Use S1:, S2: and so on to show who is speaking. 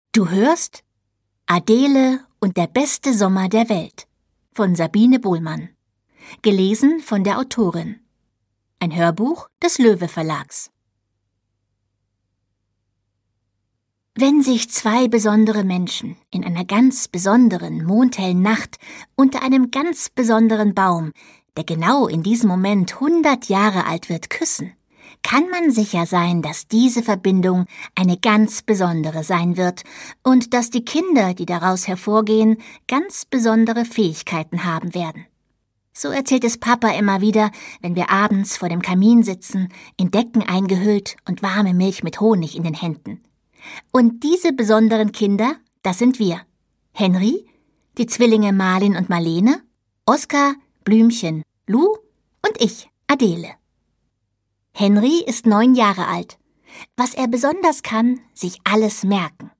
S1: Du hörst Adele und der beste Sommer der Welt von Sabine Bohlmann. Gelesen von der Autorin. Ein Hörbuch des Löwe Verlags. Wenn sich zwei besondere Menschen in einer ganz besonderen, mondhellen Nacht unter einem ganz besonderen Baum, der genau in diesem Moment 100 Jahre alt wird, küssen, kann man sicher sein, dass diese Verbindung eine ganz besondere sein wird und dass die Kinder, die daraus hervorgehen, ganz besondere Fähigkeiten haben werden. So erzählt es Papa immer wieder, wenn wir abends vor dem Kamin sitzen, in Decken eingehüllt und warme Milch mit Honig in den Händen. Und diese besonderen Kinder, das sind wir. Henry, die Zwillinge Marlin und Marlene, Oskar, Blümchen, Lou und ich, Adele. Henry ist 9 Jahre alt. Was er besonders kann, sich alles merken.